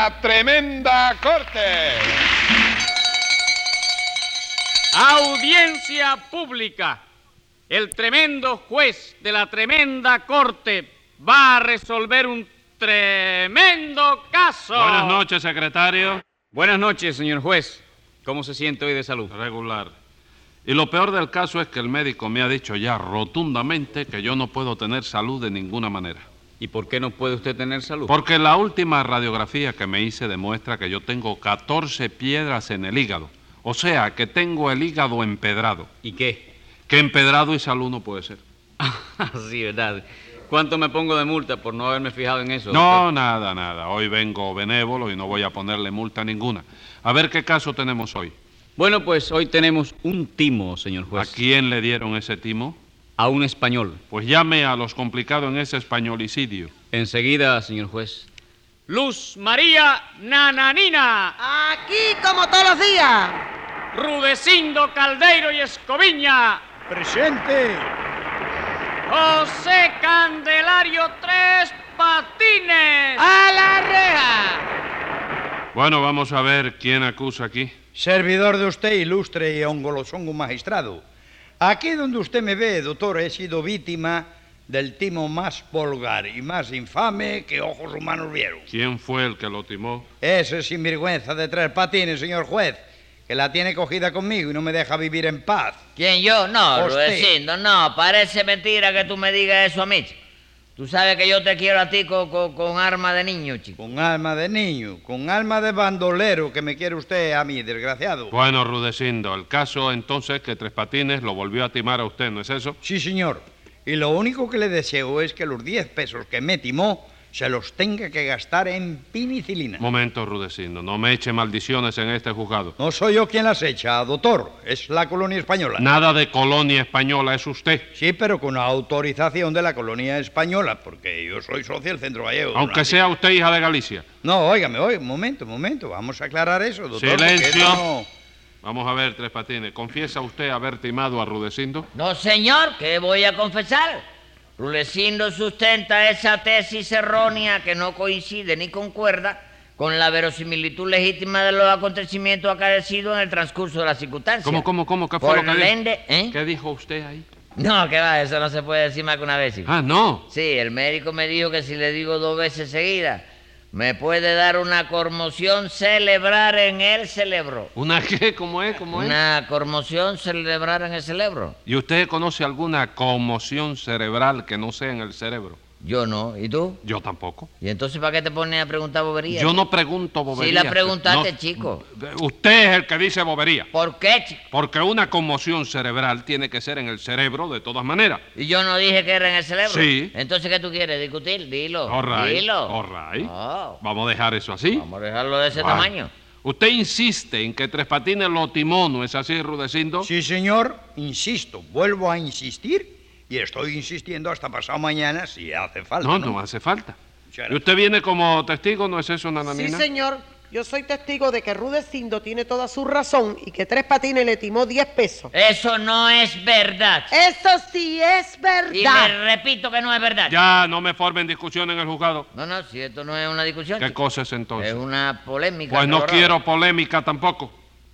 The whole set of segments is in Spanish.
la tremenda corte. Audiencia pública. El tremendo juez de la tremenda corte va a resolver un tremendo caso. Buenas noches, secretario. Buenas noches, señor juez. ¿Cómo se siente hoy de salud? Regular. Y lo peor del caso es que el médico me ha dicho ya rotundamente que yo no puedo tener salud de ninguna manera. ¿Y por qué no puede usted tener salud? Porque la última radiografía que me hice demuestra que yo tengo 14 piedras en el hígado. O sea, que tengo el hígado empedrado. ¿Y qué? Que empedrado y salud no puede ser. Sí, ¿verdad? ¿Cuánto me pongo de multa por no haberme fijado en eso? No, doctor? nada. Hoy vengo benévolo y no voy a ponerle multa ninguna. A ver qué caso tenemos hoy. Bueno, pues hoy tenemos un timo, señor juez. ¿A quién le dieron ese timo? A un español. Pues llame a los complicados en ese españolicidio. Enseguida, señor juez. Luz María Nananina. Aquí como todos los días. Rudecindo Caldeiro y Escoviña. ¡Presente! José Candelario Tres Patines. ¡A la reja! Bueno, vamos a ver quién acusa aquí. Servidor de usted, ilustre y ongolosongo magistrado. Aquí donde usted me ve, doctor, he sido víctima del timo más vulgar y más infame que ojos humanos vieron. ¿Quién fue el que lo timó? Ese sinvergüenza de Tres Patines, señor juez, que la tiene cogida conmigo y no me deja vivir en paz. ¿Quién, yo? No, Usted. Rudecindo, no. Parece mentira que tú me digas eso a mí, chico. Tú sabes que yo te quiero a ti con arma de niño, chico. Con alma de niño, con alma de bandolero que me quiere usted a mí, desgraciado. Bueno, Rudecindo, el caso entonces es que Tres Patines lo volvió a timar a usted, ¿no es eso? Sí, señor. Y lo único que le deseo es que los 10 pesos que me timó se los tenga que gastar en penicilina. Momento, Rudecindo, no me eche maldiciones en este juzgado. No soy yo quien las echa, doctor. Es la colonia española. Nada de colonia española, es usted. Sí, pero con autorización de la colonia española, porque yo soy socio del Centro Gallego. Aunque sea usted hija de Galicia. No, óigame, un momento. Vamos a aclarar eso, doctor. porque Silencio. esto no- Vamos a ver, Tres Patines, ¿confiesa usted haber timado a Rudecindo? No, señor, ¿qué voy a confesar? Rudecindo sustenta esa tesis errónea que no coincide ni concuerda con la verosimilitud legítima de los acontecimientos acaecidos en el transcurso de las circunstancias. ¿Cómo? ¿Qué fue Por lo que dijo? ende, ¿eh? ¿Qué dijo usted ahí? No, que va, eso no se puede decir más que una vez, hijo. Ah, no. Sí, el médico me dijo que si le digo 2 veces seguidas, me puede dar una conmoción cerebral en el cerebro. ¿Una qué? ¿Cómo es? Una conmoción cerebral en el cerebro. ¿Y usted conoce alguna conmoción cerebral que no sea en el cerebro? Yo no, ¿y tú? Yo tampoco. ¿Y entonces para qué te pones a preguntar boberías? Yo no pregunto boberías. Sí la preguntaste, No, chico. Usted es el que dice bobería. ¿Por qué, chico? Porque una conmoción cerebral tiene que ser en el cerebro de todas maneras. ¿Y yo no dije que era en el cerebro? Sí. Entonces, ¿qué tú quieres? ¿Discutir? Dilo. All right, Dilo. all right. Oh, Vamos a dejar eso así. vamos a dejarlo de ese Bueno. tamaño. Usted insiste en que Tres Patines lo timó, ¿no es así, Rudecindo? Sí, señor, insisto, vuelvo a insistir y estoy insistiendo hasta pasado mañana si hace falta. No hace falta. Muchas ¿Y gracias. usted viene como testigo, no es eso, Nananina? Sí, señor. Yo soy testigo de que Rudecindo tiene toda su razón y que Tres Patines le timó 10 pesos. Eso no es verdad. Eso sí es Y verdad. le repito que no es verdad. Ya, no me formen discusión en el juzgado. No, si esto no es una discusión. ¿Qué chico. cosa es entonces? Es una polémica. Pues no colorada. quiero polémica tampoco.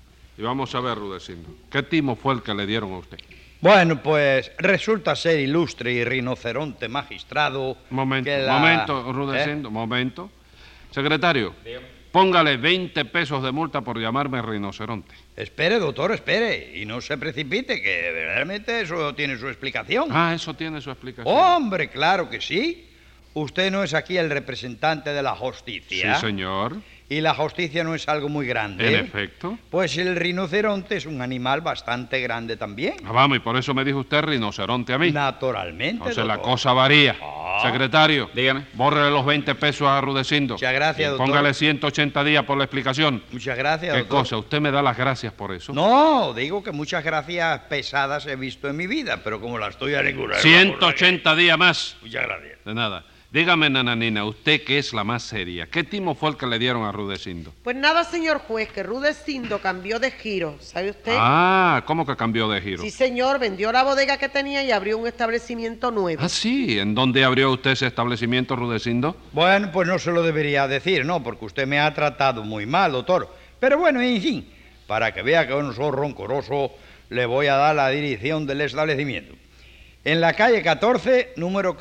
Y vamos a ver, Rudecindo, ¿qué timo fue el que le dieron a usted? Bueno, pues resulta ser ilustre y rinoceronte magistrado. Momento, que la- momento, Rudecindo, momento. Secretario, póngale 20 pesos de multa por llamarme rinoceronte. Espere, doctor, espere. Y no se precipite, que verdaderamente eso tiene su explicación. Ah, eso tiene su explicación. Hombre, claro que sí. Usted no es aquí el representante de la justicia. Sí, señor. Y la justicia no es algo muy grande. En efecto. Pues el rinoceronte es un animal bastante grande también. Ah, vamos, y por eso me dijo usted rinoceronte a mí. Naturalmente. Entonces la doctor. cosa varía. Ah. Secretario, Dígame. bórrele los 20 pesos a Rudecindo. Muchas gracias, Y doctor. póngale 180 días por la explicación. Muchas gracias, ¿Qué doctor. cosa? ¿Usted me da las gracias por eso? No, digo que muchas gracias pesadas he visto en mi vida, pero como las tuyas ninguna. 180 días más. Muchas gracias. De nada. Dígame, nananina, usted que es la más seria, ¿qué timo fue el que le dieron a Rudecindo? Pues nada, señor juez, que Rudecindo cambió de giro, ¿sabe usted? Ah, ¿cómo que cambió de giro? Sí, señor, vendió la bodega que tenía y abrió un establecimiento nuevo. Ah, sí, ¿en dónde abrió usted ese establecimiento, Rudecindo? Bueno, pues no se lo debería decir, ¿no? Porque usted me ha tratado muy mal, doctor. Pero bueno, en fin, para que vea que yo no soy roncoroso, le voy a dar la dirección del establecimiento. En la calle 14, número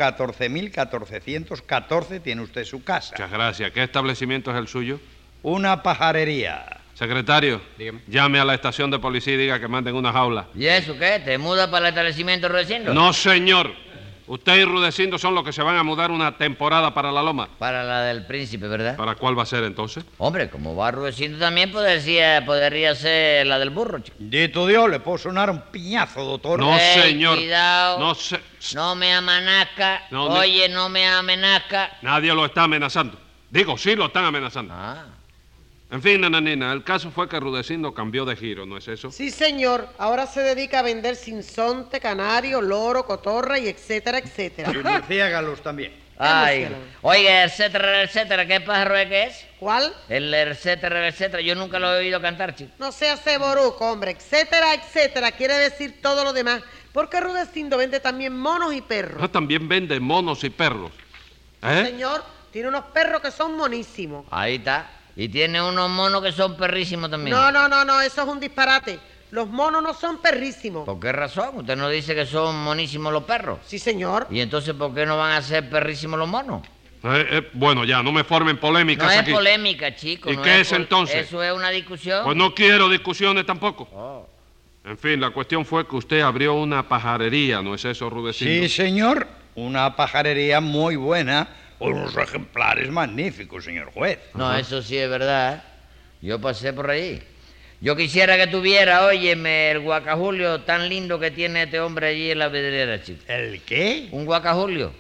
14.1414, tiene usted su casa. Muchas gracias. ¿Qué establecimiento es el suyo? Una pajarería. Secretario, Dígame. llame a la estación de policía y diga que manden una jaula. ¿Y eso qué? ¿Te mudas para el establecimiento Rudecindo? No, señor. Usted y Rudecindo son los que se van a mudar una temporada para la Loma. Para la del príncipe, ¿verdad? ¿Para cuál va a ser entonces? Hombre, como va Rudecindo también podría ser la del burro, chico. Dito Dios, le puedo sonar un piñazo, doctor. No, Ey, señor. cuidado. No sé. No me amanazca. No, Oye, no me amenazca. Nadie lo está amenazando. Digo, sí lo están amenazando. Ah. En fin, nananina, el caso fue que Rudecindo cambió de giro, ¿no es eso? Sí, señor, ahora se dedica a vender sinsonte, canario, loro, cotorra y etcétera, etcétera. Y murciélagos también. Ay. Emocionante. Oiga, etcétera, ¿qué pájaro es que es? ¿Cuál? El etcétera, yo nunca lo he oído cantar, chico. No sea ceboruco, hombre, etcétera, etcétera, quiere decir todo lo demás, porque Rudecindo vende también monos y perros. Ah, también vende monos y perros. ¿Eh? Señor, tiene unos perros que son monísimos. Ahí está. Y tiene unos monos que son perrísimos también. No, eso es un disparate. Los monos no son perrísimos. ¿Por qué razón? Usted no dice que son monísimos los perros. Sí, señor. ¿Y entonces por qué no van a ser perrísimos los monos? Bueno, ya, no me formen polémicas No es aquí. polémica, chico. ¿Y no qué es entonces? Eso es una discusión. Pues no quiero discusiones tampoco. Oh. En fin, la cuestión fue que usted abrió una pajarería, ¿no es eso, Rudecindo? Sí, señor. Una pajarería muy buena, con unos ejemplares magníficos, señor juez. No, eso sí es verdad. Yo pasé por allí. Yo quisiera que tuviera, óyeme, el guacajulio tan lindo que tiene este hombre allí en la vidriera, chico. ¿El qué? ¿Un guacajulio?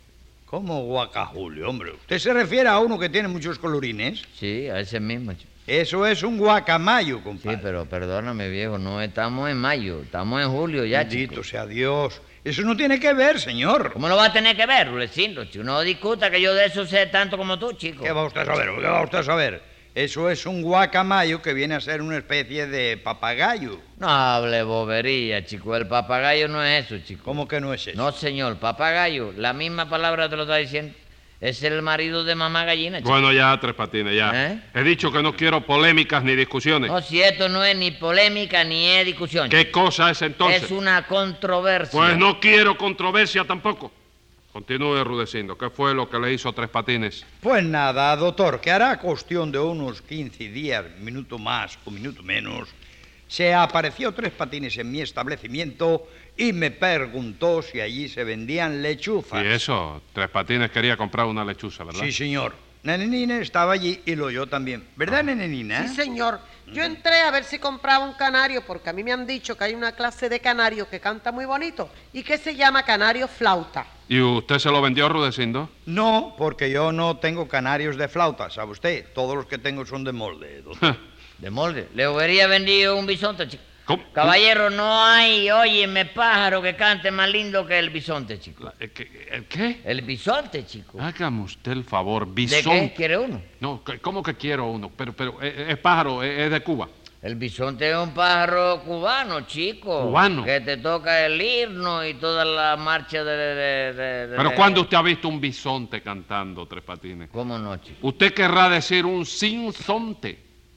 ¿Cómo guacajulio, hombre? ¿Usted se refiere a uno que tiene muchos colorines? Sí, a ese mismo, chico. Eso es un guacamayo, Sí, compadre. pero perdóname, viejo, no estamos en mayo, estamos en julio ya, Bendito chico. sea Dios. Eso no tiene que ver, señor. ¿Cómo lo va a tener que ver, Rudecindo, chico? No discuta que yo de eso sé tanto como tú, chico. ¿Qué va usted a saber? ¿Qué va usted a saber? Eso es un guacamayo que viene a ser una especie de papagayo. No hable bobería, chico. El papagayo no es eso, chico. ¿Cómo que no es eso? No, señor, papagayo, la misma palabra te lo está diciendo. Es el marido de mamá gallina, chico. Bueno, ya, Tres Patines, ya. ¿Eh? He dicho que no quiero polémicas ni discusiones. No, si esto no es ni polémica ni es discusión. ¿Qué cosa es entonces? Es una controversia. Pues no quiero controversia tampoco. Continúe, Rudecindo. ¿Qué fue lo que le hizo Tres Patines? Pues nada, doctor, que hará cuestión de unos 15 días, minuto más o minuto menos, se apareció Tres Patines en mi establecimiento y me preguntó si allí se vendían lechuzas. Y eso, Tres Patines quería comprar una lechuza, ¿verdad? Sí, señor. Nenenina estaba allí y lo oyó también. ¿Verdad, Nenenina? Sí, señor. Yo entré a ver si compraba un canario, porque a mí me han dicho que hay una clase de canario que canta muy bonito y que se llama canario flauta. ¿Y usted se lo vendió, Rudecindo? No, porque yo no tengo canarios de flauta, ¿sabe usted? Todos los que tengo son de molde, doctor. De molde. Le hubiera vendido un bisonte, chico. ¿Cómo? Caballero, no hay, óyeme, pájaro que cante más lindo que el bisonte, chico. ¿El qué? El bisonte, chico. Hágame usted el favor, ¿De bisonte. qué quiere uno? No, ¿cómo que quiero uno? Pero es pájaro, es de Cuba. El bisonte es un pájaro cubano, chico. ¿Cubano? Que te toca el himno y toda la marcha de Pero ¿cuándo usted ha visto un bisonte cantando, Tres Patines? ¿Cómo no, chico? Usted querrá decir un sinsonte.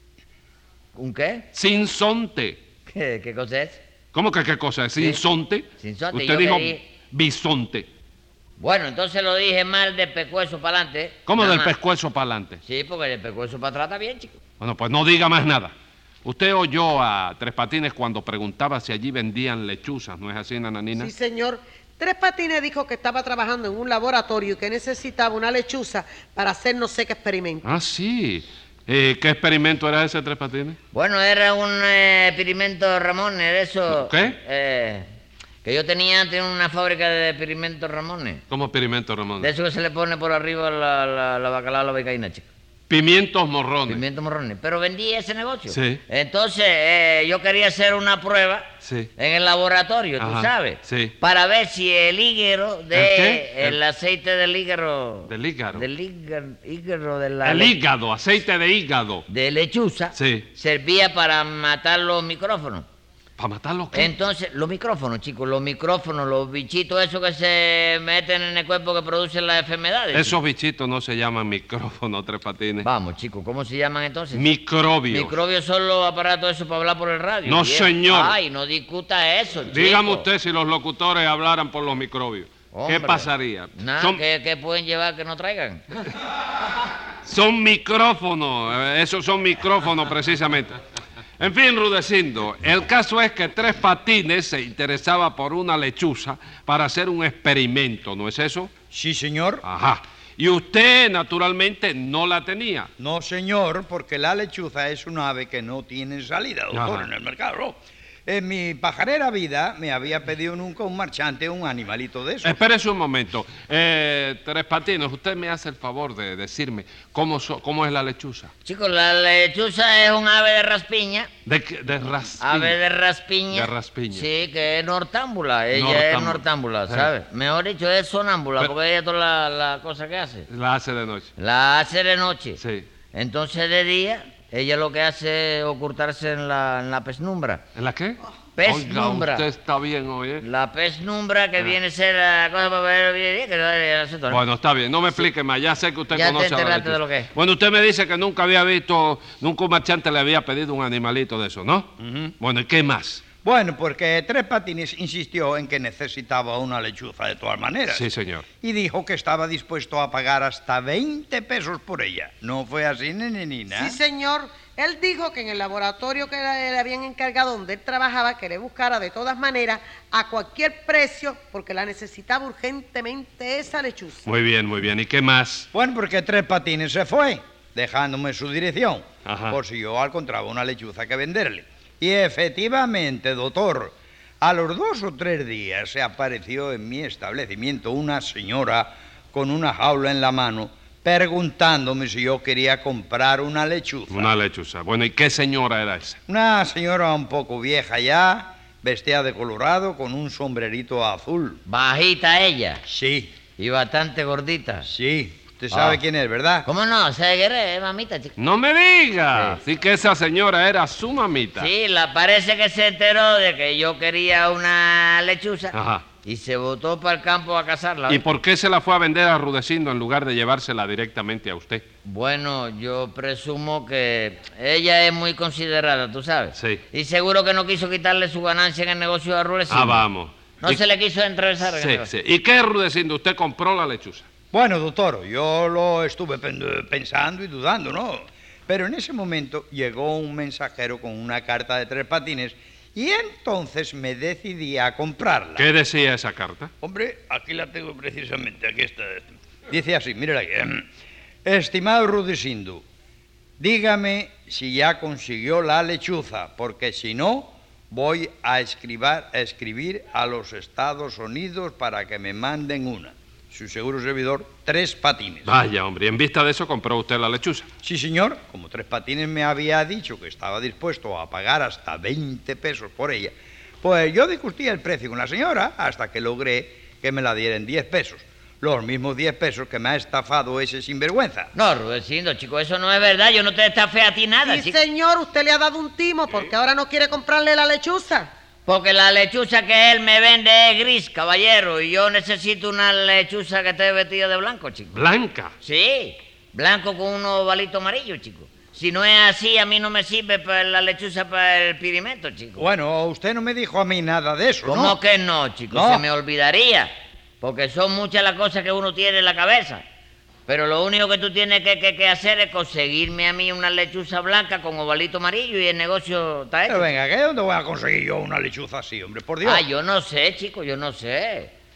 ¿Un qué? Sinsonte. ¿Qué cosa es? ¿Cómo que qué cosa es? ¿Sinsonte? Sinsonte, Usted yo dijo quería- bisonte. Bueno, entonces lo dije mal de pescuezo para adelante. ¿Cómo Nada del más. pescuezo para adelante? Sí, porque el pescuezo para atrás está bien, chico. Bueno, pues no diga más nada. Usted oyó a Tres Patines cuando preguntaba si allí vendían lechuzas, ¿no es así, nananina? Sí, señor. Tres Patines dijo que estaba trabajando en un laboratorio y que necesitaba una lechuza para hacer no sé qué experimento. Ah, sí. ¿Qué experimento era ese, Tres Patines? Bueno, era un experimento Ramones, de eso. ¿Qué? Que yo tenía antes una fábrica de experimentos Ramones. ¿Cómo experimento, Ramón? De eso que se le pone por arriba la bacalao a la becaína, chico. Pimientos morrones. Pimientos morrones. Pero vendí ese negocio. Sí. Entonces, yo quería hacer una prueba Sí. en el laboratorio, tú Ajá, sabes. sí. Para ver si el hígado ¿El qué? el aceite del hígado. Del hígado. Del hígado de la. El hígado, aceite de hígado. De lechuza. Sí. Servía para matar los micrófonos. ¿Para matar los qué? Entonces, los micrófonos, chicos, los micrófonos, los bichitos esos que se meten en el cuerpo que producen las enfermedades. Esos bichitos no se llaman micrófonos, Tres Patines. Vamos, chicos, ¿cómo se llaman entonces? Microbios. Microbios son los aparatos esos para hablar por el radio. No, Bien. señor. Ay, no discuta eso, chico. Dígame usted si los locutores hablaran por los microbios. Hombre, ¿Qué pasaría? Nada, Son, ¿qué pueden llevar que no traigan? son micrófonos, esos son micrófonos precisamente. En fin, Rudecindo, el caso es que Tres Patines se interesaba por una lechuza para hacer un experimento, ¿no es eso? Sí, señor. Ajá. Y usted, naturalmente, no la tenía. No, señor, porque la lechuza es un ave que no tiene salida, doctor, Ajá. en el mercado. ¿No? En mi pajarera vida me había pedido nunca un marchante un animalito de esos. Espérese un momento. Tres Patines, usted me hace el favor de decirme cómo es la lechuza. Chicos, la lechuza es un ave de raspiña. De raspiña. Ave de raspiña. De raspiña. Sí, que es nortámbula. Ella es nortámbula, ¿sabes? Mejor dicho, es sonámbula, Pero- porque ella toda la cosa que hace. La hace de noche. La hace de noche. Sí. Entonces de día, ella lo que hace es ocultarse en la pesnumbra. ¿En la qué? Pesnumbra. Oiga, usted está bien hoy, ¿eh? La pesnumbra que viene a ser la cosa para ver bien, que no es el asunto, ¿no? Bueno, está bien, no me explique más, ya sé que usted Ya te conoce a la enteraste lechuza. de lo que es. Bueno, usted me dice que nunca había visto, nunca un marchante le había pedido un animalito de eso, ¿no? Bueno, ¿y qué más? Bueno, porque Tres Patines insistió en que necesitaba una lechuza de todas maneras. Sí, señor. Y dijo que estaba dispuesto a pagar hasta 20 pesos por ella. ¿No fue así, nenenina? Sí, señor. Él dijo que en el laboratorio que le habían encargado donde él trabajaba, que le buscara de todas maneras a cualquier precio, porque la necesitaba urgentemente esa lechuza. Muy bien, muy bien. ¿Y qué más? Bueno, porque Tres Patines se fue, dejándome su dirección, Ajá. por si yo encontraba una lechuza que venderle. Y efectivamente, doctor, a los 2 o 3 días se apareció en mi establecimiento una señora con una jaula en la mano preguntándome si yo quería comprar una lechuza. Una lechuza. Bueno, ¿y qué señora era esa? Una señora un poco vieja ya, vestida de colorado, con un sombrerito azul. Bajita ella Sí, y bastante gordita. sí, usted sabe Ah. quién es, ¿verdad? ¿Cómo no? ¿Sabe qué es, mamita, chico? No me diga. Sí que esa señora era su mamita. Sí, parece que se enteró de que yo quería una lechuza. Ajá. Y se botó para el campo a cazarla. ¿Y por qué se la fue a vender a Rudecindo en lugar de llevársela directamente a usted? Bueno, yo presumo que ella es muy considerada, tú sabes. Sí. Y seguro que no quiso quitarle su ganancia en el negocio de Rudecindo. Ah, vamos. No ¿Y- se le quiso entrevistar en el Sí, negocio. sí. ¿Y qué, Rudecindo? ¿Usted compró la lechuza? Bueno, doctor, yo lo estuve pensando y dudando, ¿no? Pero en ese momento llegó un mensajero con una carta de Tres Patines y entonces me decidí a comprarla. ¿Qué decía esa carta? Hombre, aquí la tengo precisamente, aquí está. Dice así, mírala aquí. Estimado Rudecindo, dígame si ya consiguió la lechuza, porque si no, voy a escribir a los Estados Unidos para que me manden una. Su seguro servidor, Tres Patines. Vaya, hombre, y en vista de eso compró usted la lechuza. Sí, señor, como Tres Patines me había dicho que estaba dispuesto a pagar hasta 20 pesos por ella, pues yo discutí el precio con la señora hasta que logré que me la dieran 10 pesos. Los mismos 10 pesos que me ha estafado ese sinvergüenza. No, Rudecindo, chico, eso no es verdad. Yo no te estafé a ti nada, Sí, chico. señor, usted le ha dado un timo porque ahora no quiere comprarle la lechuza. Porque la lechuza que él me vende es gris, caballero, y yo necesito una lechuza que esté vestida de blanco, chico. Blanca. Sí, blanco con unos ovalitos amarillos, chico. Si no es así, a mí no me sirve para la lechuza para el pirimento, chico. Bueno, usted no me dijo a mí nada de eso, ¿Cómo ¿no? que no, chico? No. Se me olvidaría. Porque son muchas las cosas que uno tiene en la cabeza. Pero lo único que tú tienes que hacer es conseguirme a mí una lechuza blanca con ovalito amarillo y el negocio está hecho. Pero venga, ¿qué? ¿Dónde voy a conseguir yo una lechuza así, hombre? Por Dios. Ah, yo no sé, chico, yo no sé.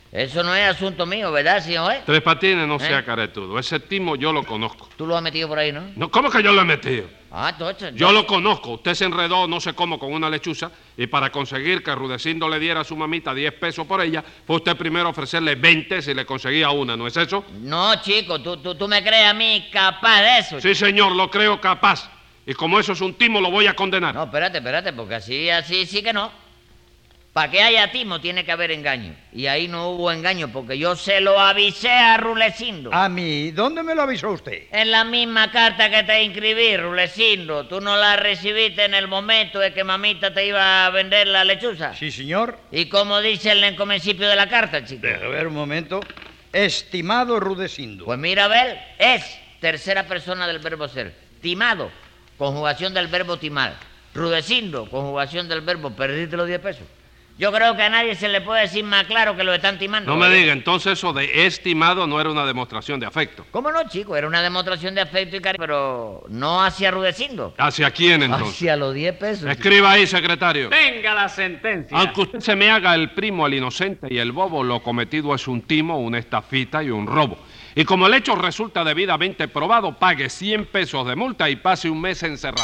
Eso no es asunto mío, ¿verdad, señor juez? Tres Patines, no sea caretudo. Ese timo yo lo conozco. Tú lo has metido por ahí, ¿no? No, ¿cómo que yo lo he metido? Ah, entonces... Yo lo conozco. Usted se enredó no sé cómo con una lechuza y para conseguir que Rudecindo le diera a su mamita 10 pesos por ella, fue usted primero a ofrecerle 20 si le conseguía una, ¿no es eso? No, chico, tú me crees a mí capaz de eso. Sí, señor, lo creo capaz. Y como eso es un timo, lo voy a condenar. No, espérate, porque así sí que no. Para que haya timo tiene que haber engaño. Y ahí no hubo engaño porque yo se lo avisé a Rulecindo. ¿A mí? ¿Dónde me lo avisó usted? En la misma carta que te inscribí, Rulecindo. ¿Tú no la recibiste en el momento de que mamita te iba a vender la lechuza? Sí, señor. ¿Y cómo dice el encomencipio de la carta, chico? Deje ver un momento. Estimado Rudecindo. Pues mira, a ver, es tercera persona del verbo ser. Timado, conjugación del verbo timar. Rudecindo, conjugación del verbo perdiste los 10 pesos. Yo creo que a nadie se le puede decir más claro que lo están timando. No me diga, entonces eso de estimado no era una demostración de afecto. ¿Cómo no, chico? Era una demostración de afecto y cariño, pero no hacia Rudecindo. ¿Hacia quién entonces? Hacia los 10 pesos. Escriba ahí, secretario. Venga la sentencia. Aunque usted se me haga el primo al inocente y el bobo, lo cometido es un timo, una estafita y un robo. Y como el hecho resulta debidamente probado, pague 100 pesos de multa y pase un mes encerrado.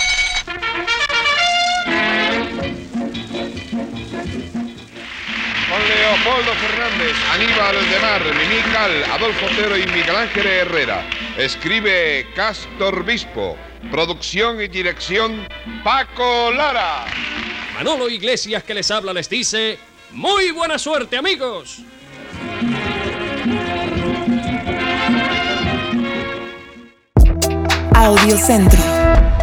Con Leopoldo Fernández, Aníbal de Mar, Mimical, Adolfo Otero y Miguel Ángel Herrera. Escribe Castor Bispo. Producción y dirección Paco Lara. Manolo Iglesias, que les habla, les dice: ¡muy buena suerte, amigos! Audiocentro.